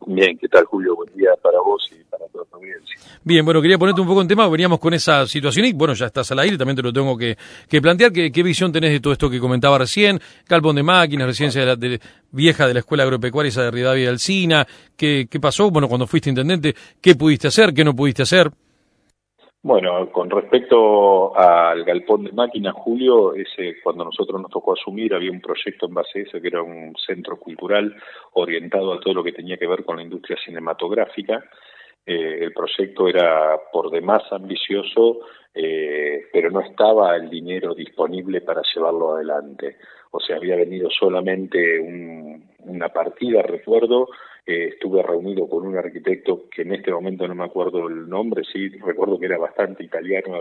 Bien, ¿qué tal, Julio? Buen día para vos y para toda tu audiencia. Bien, bueno, quería ponerte un poco en tema, veníamos con esa situación y bueno, ya estás al aire, también te lo tengo que plantear. ¿Qué visión tenés de todo esto que comentaba recién? Galpón de máquinas, residencia vieja de la Escuela Agropecuaria esa de Rivadavia y Alsina. ¿Qué pasó? Bueno, cuando fuiste intendente, ¿qué pudiste hacer? ¿Qué no pudiste hacer? Bueno, con respecto al galpón de máquinas, Julio, cuando nosotros nos tocó asumir, había un proyecto en base a eso que era un centro cultural orientado a todo lo que tenía que ver con la industria cinematográfica. El proyecto era por demás ambicioso, pero no estaba el dinero disponible para llevarlo adelante. O sea, había venido solamente una partida, recuerdo. Estuve reunido con un arquitecto que en este momento no me acuerdo el nombre, sí recuerdo que era bastante italiano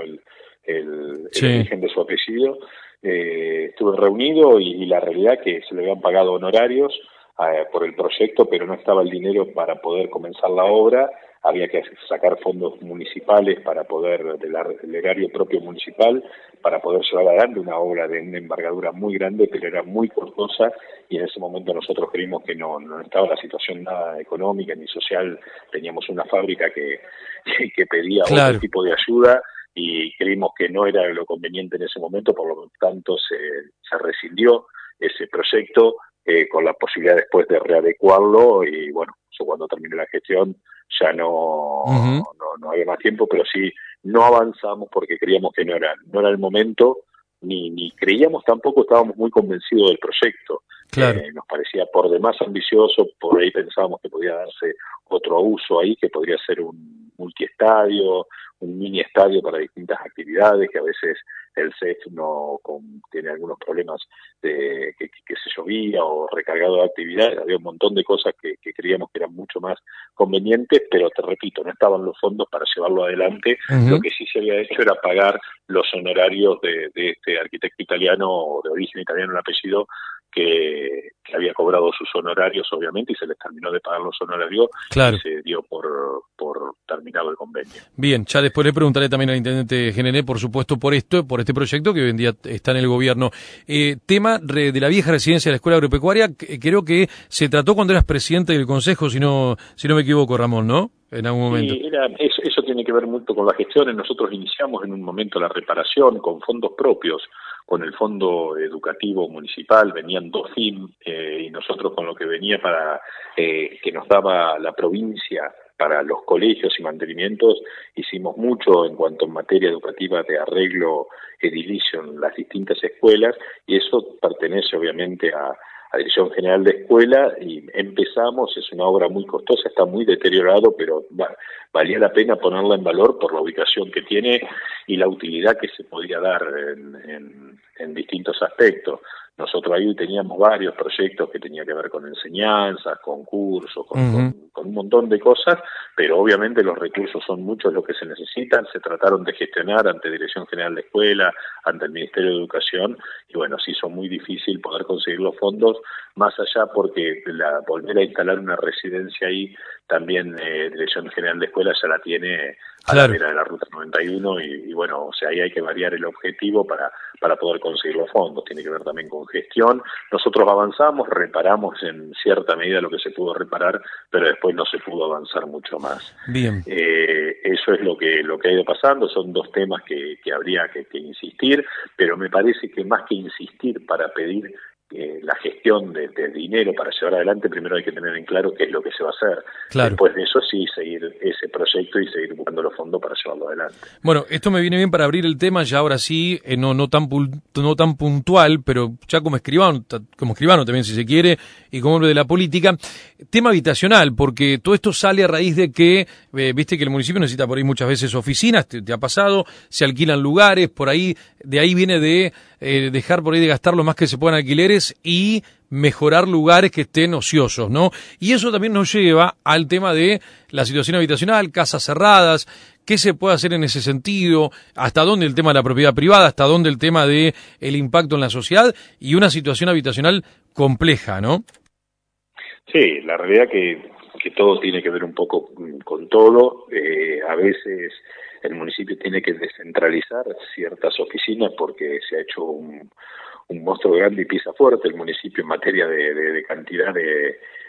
el origen de su apellido. Estuve reunido y la realidad que se le habían pagado honorarios por el proyecto, pero no estaba el dinero para poder comenzar la obra. Había que sacar fondos municipales para poder, del erario propio municipal, para poder llevar adelante una obra de una envergadura muy grande, pero era muy costosa, y en ese momento nosotros creímos que no estaba la situación nada económica ni social. Teníamos una fábrica que pedía otro tipo de ayuda, y creímos que no era lo conveniente en ese momento, por lo tanto se rescindió ese proyecto, con la posibilidad después de readecuarlo, y bueno, yo cuando terminé la gestión ya no había más tiempo, pero sí no avanzamos porque creíamos que no era el momento, ni creíamos tampoco, estábamos muy convencidos del proyecto. Nos parecía por demás ambicioso, por ahí pensábamos que podía darse otro uso ahí, que podría ser un multiestadio, un mini estadio para distintas actividades, que a veces el CEF tiene algunos problemas de que se llovía o recargado de actividades. Había un montón de cosas que creíamos que eran mucho más convenientes, pero te repito, no estaban los fondos para llevarlo adelante. Lo que sí se había hecho era pagar los honorarios de este arquitecto italiano, de origen italiano el apellido, que había cobrado sus honorarios, obviamente, y se les terminó de pagar los honorarios, y se dio por terminado el convenio. Bien, ya después le preguntaré también al intendente Genené, por supuesto, por este proyecto que hoy en día está en el gobierno. Tema de la vieja residencia de la Escuela Agropecuaria, creo que se trató cuando eras presidente del Consejo, si no me equivoco, Ramón, ¿no? En algún momento. Sí, eso tiene que ver mucho con las gestiones. Nosotros iniciamos en un momento la reparación con fondos propios, con el Fondo Educativo Municipal, venían 2 FIM, y nosotros con lo que venía que nos daba la provincia para los colegios y mantenimientos, hicimos mucho en cuanto en materia educativa de arreglo edilicio en las distintas escuelas, y eso pertenece obviamente a Dirección General de Escuela, y empezamos. Es una obra muy costosa, está muy deteriorado, pero valía la pena ponerla en valor por la ubicación que tiene y la utilidad que se podía dar en distintos aspectos. Nosotros ahí teníamos varios proyectos que tenían que ver con enseñanzas, con cursos, con un montón de cosas, pero obviamente los recursos son muchos los que se necesitan. Se trataron de gestionar ante Dirección General de Escuela, ante el Ministerio de Educación, y bueno, se hizo muy difícil poder conseguir los fondos, más allá porque volver a instalar una residencia ahí, también Dirección General de Escuela ya la tiene a la vera de la Ruta 91, y bueno, o sea, ahí hay que variar el objetivo para poder conseguir los fondos. Tiene que ver también con gestión. Nosotros avanzamos, reparamos en cierta medida lo que se pudo reparar, pero después no se pudo avanzar mucho más. Bien. Eso es lo que ha ido pasando. Son 2 temas que habría que insistir, pero me parece que más que insistir para pedir la gestión de dinero para llevar adelante, primero hay que tener en claro qué es lo que se va a hacer. Después de eso sí, seguir ese proyecto y seguir buscando los fondos para llevarlo adelante. Bueno, esto me viene bien para abrir el tema ya ahora sí, no tan puntual, pero ya como escribano también si se quiere, y como hombre de la política, tema habitacional, porque todo esto sale a raíz de que, viste que el municipio necesita por ahí muchas veces oficinas, te ha pasado, se alquilan lugares, por ahí, de ahí viene de dejar por ahí de gastar lo más que se puedan alquileres y mejorar lugares que estén ociosos, ¿no? Y eso también nos lleva al tema de la situación habitacional, casas cerradas, qué se puede hacer en ese sentido, hasta dónde el tema de la propiedad privada, hasta dónde el tema de el impacto en la sociedad y una situación habitacional compleja, ¿no? Sí, la realidad que todo tiene que ver un poco con todo. A veces el municipio tiene que descentralizar ciertas oficinas porque se ha hecho un monstruo grande y pisa fuerte el municipio en materia de cantidad de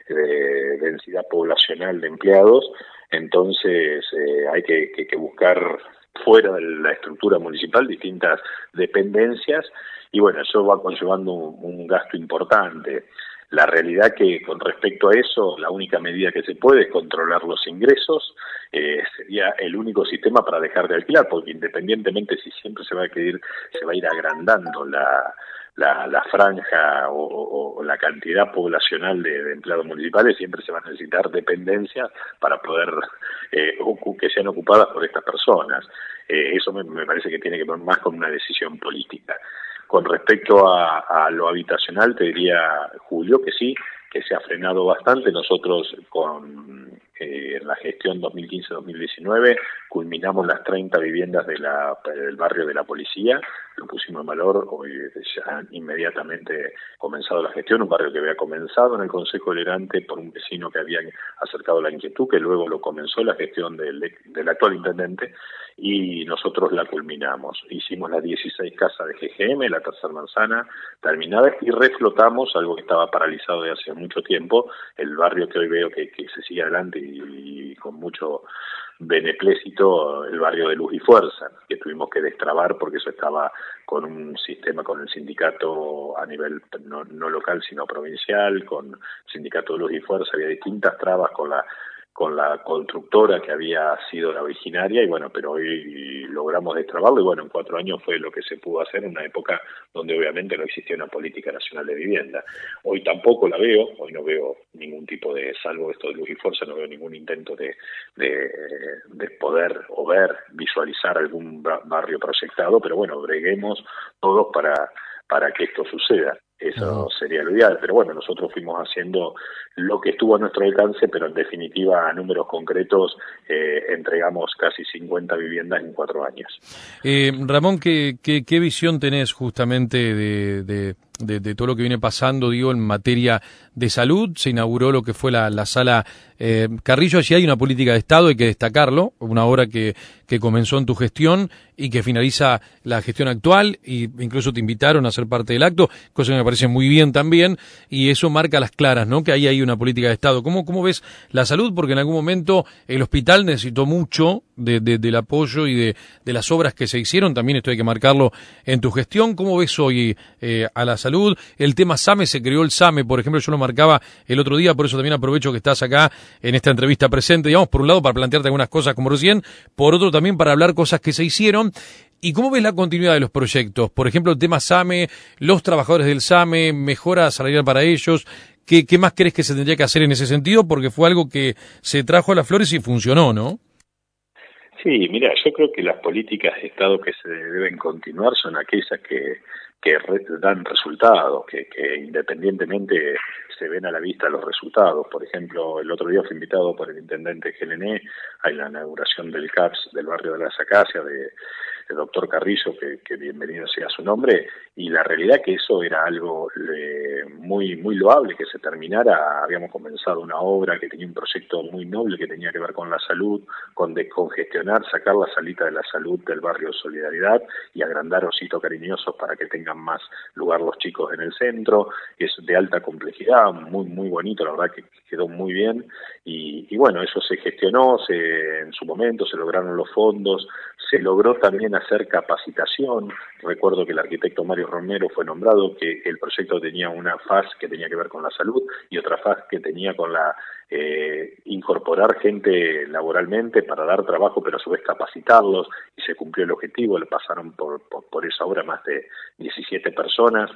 densidad poblacional de empleados, entonces hay que buscar fuera de la estructura municipal distintas dependencias, y bueno, eso va conllevando un gasto importante. La realidad que con respecto a eso, la única medida que se puede es controlar los ingresos, sería el único sistema para dejar de alquilar, porque independientemente si siempre se va a ir agrandando la franja o la cantidad poblacional de empleados municipales, siempre se van a necesitar dependencias para poder que sean ocupadas por estas personas. Eso me parece que tiene que ver más con una decisión política. Con respecto a lo habitacional, te diría, Julio, que sí, que se ha frenado bastante. Nosotros con la gestión 2015-2019 culminamos las 30 viviendas del barrio de la Policía, lo pusimos en valor, hoy ya inmediatamente comenzado la gestión, un barrio que había comenzado en el Consejo Deliberante por un vecino que había acercado la inquietud, que luego lo comenzó la gestión del actual intendente, y nosotros la culminamos. Hicimos las 16 casas de GGM, la tercera manzana terminada, y reflotamos algo que estaba paralizado de hace mucho tiempo, el barrio que hoy veo que se sigue adelante y con mucho beneplácito, el barrio de Luz y Fuerza, que tuvimos que destrabar porque eso estaba con un sistema con el sindicato a nivel no local sino provincial, con el sindicato de Luz y Fuerza, había distintas trabas con la constructora que había sido la originaria, y bueno, pero hoy logramos destrabarlo, y bueno, en 4 años fue lo que se pudo hacer en una época donde obviamente no existía una política nacional de vivienda. Hoy tampoco la veo, hoy no veo ningún tipo de, salvo esto de Luz y Fuerza, no veo ningún intento de poder o visualizar algún barrio proyectado, pero bueno, breguemos todos para que esto suceda. Eso sería lo ideal, pero bueno, nosotros fuimos haciendo lo que estuvo a nuestro alcance, pero en definitiva, a números concretos, entregamos casi 50 viviendas en 4 años. Ramón, ¿qué visión tenés justamente de todo lo que viene pasando, digo, en materia de salud? Se inauguró lo que fue la sala Carrillo. Allí hay una política de Estado, hay que destacarlo, una obra que comenzó en tu gestión y que finaliza la gestión actual, y incluso te invitaron a ser parte del acto, cosa que me parece muy bien también, y eso marca las claras, ¿no? Que ahí hay una política de Estado. ¿Cómo ves la salud? Porque en algún momento el hospital necesitó mucho del apoyo y de las obras que se hicieron, también esto hay que marcarlo en tu gestión. ¿Cómo ves hoy a la salud? El tema SAME, se creó el SAME, por ejemplo, yo lo marcaba el otro día, por eso también aprovecho que estás acá en esta entrevista presente, digamos, por un lado para plantearte algunas cosas como recién, por otro también para hablar cosas que se hicieron. ¿Y cómo ves la continuidad de los proyectos? Por ejemplo, el tema SAME, los trabajadores del SAME, mejora salarial para ellos. ¿Qué más crees que se tendría que hacer en ese sentido? Porque fue algo que se trajo a las flores y funcionó, ¿no? Sí, mira, yo creo que las políticas de Estado que se deben continuar son aquellas que dan resultados, que independientemente se ven a la vista los resultados. Por ejemplo, el otro día fui invitado por el intendente Gelené a la inauguración del CAPS del barrio de las Acacias, el doctor Carrillo, que bienvenido sea su nombre, y la realidad que eso era algo muy loable que se terminara. Habíamos comenzado una obra que tenía un proyecto muy noble que tenía que ver con la salud, con descongestionar, sacar la salita de la salud del barrio Solidaridad y agrandar ositos cariñosos para que tengan más lugar los chicos en el centro. Es de alta complejidad, muy bonito, la verdad que quedó muy bien, y bueno, eso se gestionó, en su momento se lograron los fondos, se logró también hacer capacitación. Recuerdo que el arquitecto Mario Romero fue nombrado, que el proyecto tenía una faz que tenía que ver con la salud y otra faz que tenía con la incorporar gente laboralmente para dar trabajo, pero a su vez capacitarlos, y se cumplió el objetivo. Le pasaron por esa obra más de 17 personas.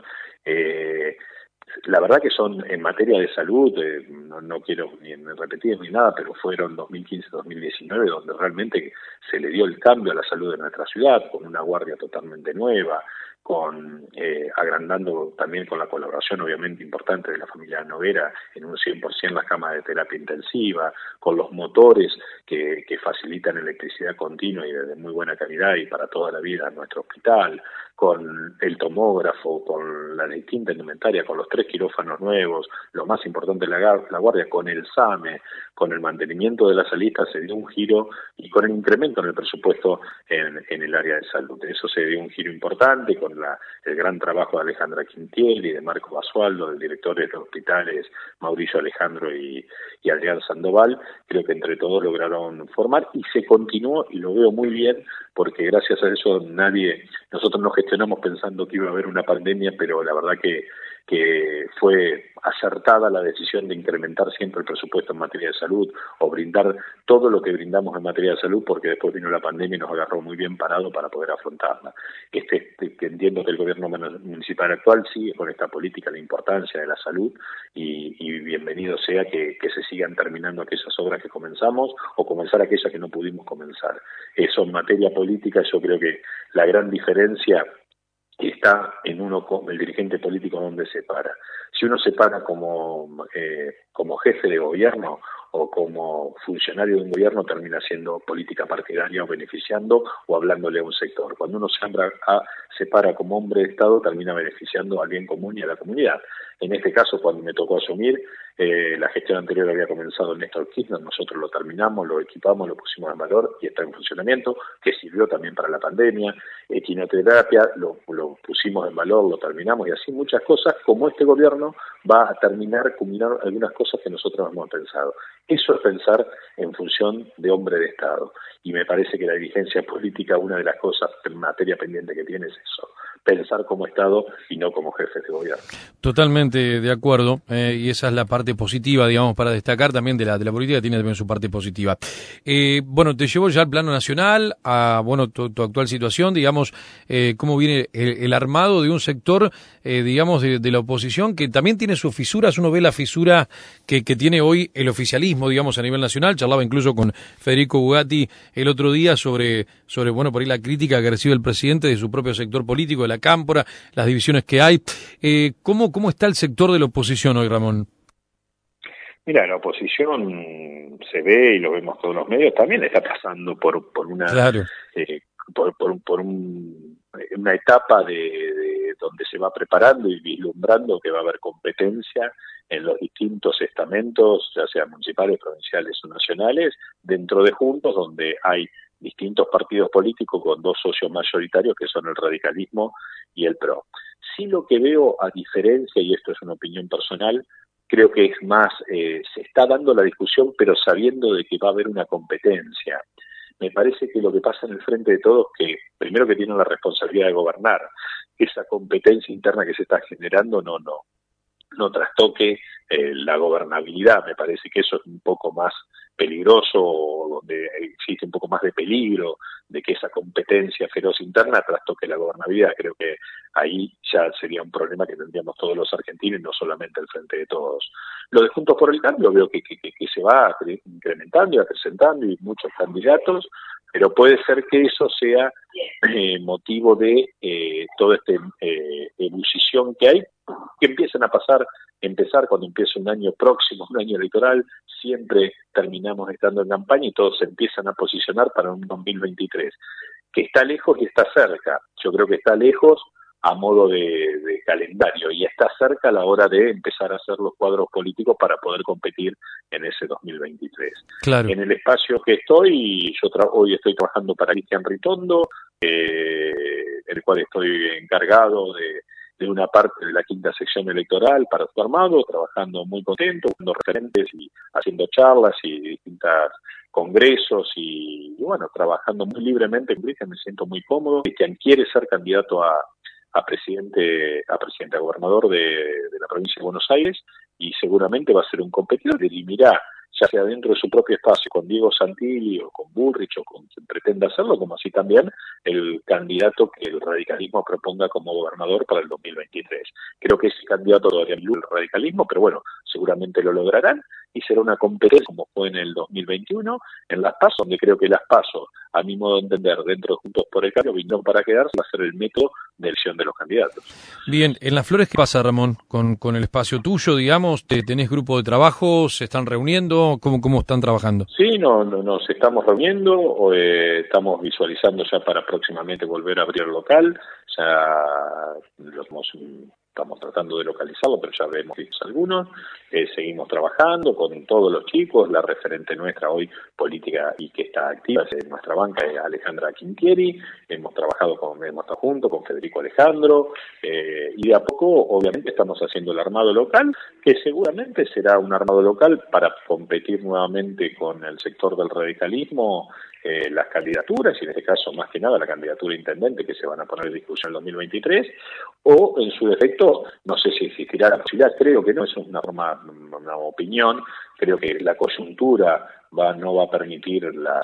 La verdad que son, en materia de salud, no quiero ni repetir ni nada, pero fueron 2015-2019 donde realmente se le dio el cambio a la salud de nuestra ciudad, con una guardia totalmente nueva, agrandando también con la colaboración obviamente importante de la familia Noguera en un 100% las camas de terapia intensiva, con los motores que facilitan electricidad continua y de muy buena calidad y para toda la vida en nuestro hospital, con el tomógrafo, con la distinta indumentaria, con los 3 quirófanos nuevos, lo más importante la guardia, con el SAME, con el mantenimiento de las salitas, se dio un giro, y con el incremento en el presupuesto en el área de salud. Eso se dio un giro importante, con el gran trabajo de Alejandra Quintieri, de Marco Basualdo, del director de los hospitales Mauricio Alejandro y Adrián Sandoval. Creo que entre todos lograron formar y se continuó, y lo veo muy bien, porque gracias a eso nosotros no gestionamos pensando que iba a haber una pandemia, pero la verdad que fue acertada la decisión de incrementar siempre el presupuesto en materia de salud o brindar todo lo que brindamos en materia de salud, porque después vino la pandemia y nos agarró muy bien parado para poder afrontarla. Entiendo que el gobierno municipal actual sigue con esta política, la importancia de la salud, y bienvenido sea que se sigan terminando aquellas obras que comenzamos o comenzar aquellas que no pudimos comenzar. Eso en materia política, yo creo que la gran diferencia está en el dirigente político donde se para. Si uno se para como jefe de gobierno o como funcionario de un gobierno, termina siendo política partidaria o beneficiando o hablándole a un sector. Cuando uno se para como hombre de Estado, termina beneficiando al bien común y a la comunidad. En este caso, cuando me tocó asumir, la gestión anterior había comenzado en Néstor Kirchner, nosotros lo terminamos, lo equipamos, lo pusimos en valor y está en funcionamiento, que sirvió también para la pandemia. Quimioterapia, lo pusimos en valor, lo terminamos, y así muchas cosas, como este gobierno va a culminar algunas cosas que nosotros hemos pensado. Eso es pensar en función de hombre de Estado, y me parece que la dirigencia política, una de las cosas en materia pendiente que tiene es eso, pensar como Estado y no como jefe de gobierno. Totalmente de acuerdo, y esa es la parte positiva, digamos, para destacar también de la política, tiene también su parte positiva. Bueno, te llevo ya al plano nacional, a tu actual situación, digamos, cómo viene el armado de un sector, digamos, de la oposición, que también tiene sus fisuras. Uno ve la fisura que tiene hoy el oficialismo, digamos, a nivel nacional. Charlaba incluso con Federico Bugatti el otro día sobre por ahí la crítica que recibe el presidente de su propio sector político, de la Cámpora, las divisiones que hay. ¿Cómo está el sector de la oposición hoy, Ramón? Mira, la oposición se ve, y lo vemos todos los medios, también está pasando por una Claro. Una etapa de donde se va preparando y vislumbrando que va a haber competencia en los distintos estamentos, ya sean municipales, provinciales o nacionales, dentro de Juntos, donde hay distintos partidos políticos con dos socios mayoritarios, que son el radicalismo y el PRO. Sí, lo que veo a diferencia, y esto es una opinión personal, creo que es más, se está dando la discusión, pero sabiendo de que va a haber una competencia. Me parece que lo que pasa en el frente de todos, que primero que tienen la responsabilidad de gobernar, esa competencia interna que se está generando no trastoque la gobernabilidad. Me parece que eso es un poco más peligroso, donde existe un poco más de peligro de que esa competencia feroz interna trastoque la gobernabilidad. Creo que ahí ya sería un problema que tendríamos todos los argentinos y no solamente el frente de todos. Lo de Juntos por el Cambio veo que se va incrementando y acrecentando, y muchos candidatos, pero puede ser que eso sea motivo de toda esta ebullición que hay, que empezar cuando empieza un año próximo, un año electoral. Siempre terminamos estando en campaña y todos se empiezan a posicionar para un 2023, que está lejos y está cerca. Yo creo que está lejos a modo de calendario, y está cerca a la hora de empezar a hacer los cuadros políticos para poder competir en ese 2023. Claro. En el espacio que estoy, hoy estoy trabajando para Cristian Ritondo, el cual estoy encargado de una parte de la quinta sección electoral para su armado, trabajando muy contento, dando referentes y haciendo charlas y distintos congresos, y bueno, trabajando muy libremente con Cristian. Me siento muy cómodo. Cristian quiere ser candidato a gobernador de la provincia de Buenos Aires, y seguramente va a ser un competidor. Dirimirá, ya sea dentro de su propio espacio, con Diego Santilli o con Bullrich o con quien pretenda hacerlo, como así también el candidato que el radicalismo proponga como gobernador para el 2023. Creo que ese candidato todavía no el radicalismo, pero bueno, seguramente lo lograrán, y será una competencia como fue en el 2021 en Las PASO, donde creo que Las PASO, a mi modo de entender, dentro de Juntos por el Cambio, vinieron para quedarse, va a ser el método de elección de los candidatos. Bien, en Las Flores, ¿qué pasa, Ramón, con el espacio tuyo, digamos? ¿Tenés grupo de trabajo? ¿Se están reuniendo? ¿Cómo están trabajando? Sí, nos estamos reuniendo, estamos visualizando ya para próximamente volver a abrir el local. Ya lo hemos estamos tratando de localizarlo, pero ya vemos algunos. Seguimos trabajando con todos los chicos. La referente nuestra hoy política y que está activa en nuestra banca es Alejandra Quintieri. Hemos estado junto con Federico Alejandro, y de a poco obviamente estamos haciendo el armado local, que seguramente será un armado local para competir nuevamente con el sector del radicalismo, las candidaturas, y en este caso más que nada la candidatura intendente que se van a poner en discusión en 2023, o en su defecto, no sé si existirá la posibilidad, creo que no, es una opinión, creo que la coyuntura no va a permitir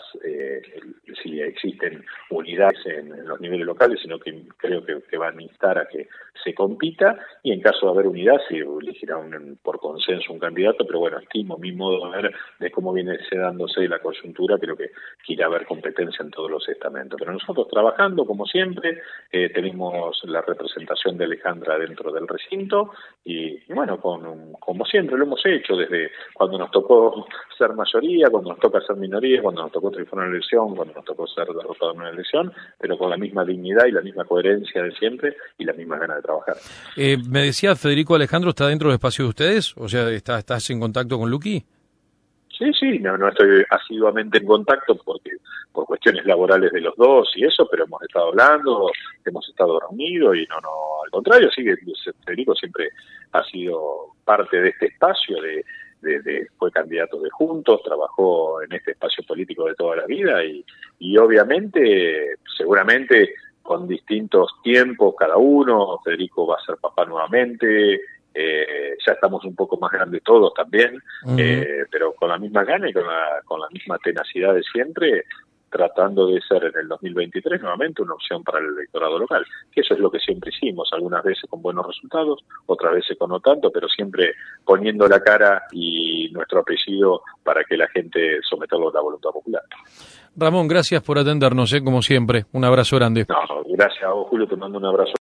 si existen unidades en los niveles locales, sino que creo que van a instar a que se compita, y en caso de haber unidad se elegirá por consenso un candidato, pero bueno, estimo mi modo de ver de cómo viene dándose la coyuntura, creo que irá a haber competencia en todos los estamentos. Pero nosotros trabajando como siempre, tenemos la representación de Alejandra dentro del recinto, y bueno, como siempre lo hemos hecho, desde cuando nos tocó ser mayoría, cuando nos toca ser minoría, cuando nos tocó triunfar en una elección, cuando nos tocó ser derrotado en una elección, pero con la misma dignidad y la misma coherencia de siempre y las mismas ganas de trabajar. Me decía Federico Alejandro, ¿está dentro del espacio de ustedes? O sea, ¿estás en contacto con Luqui? Sí, no estoy asiduamente en contacto porque por cuestiones laborales de los dos y eso, pero hemos estado hablando, hemos estado reunidos y no, al contrario, sí que Federico siempre ha sido parte de este espacio, fue candidato de Juntos, trabajó en este espacio político de toda la vida y obviamente, seguramente con distintos tiempos cada uno. Federico va a ser papá nuevamente, ya estamos un poco más grandes todos también, pero con la misma gana y con la misma tenacidad de siempre, tratando de ser en el 2023 nuevamente una opción para el electorado local, que eso es lo que siempre hicimos, algunas veces con buenos resultados, otras veces con no tanto, pero siempre poniendo la cara y nuestro apellido para que la gente someterlo a la voluntad popular. Ramón, gracias por atendernos, como siempre. Un abrazo grande. No, gracias a vos, Julio, te mando un abrazo.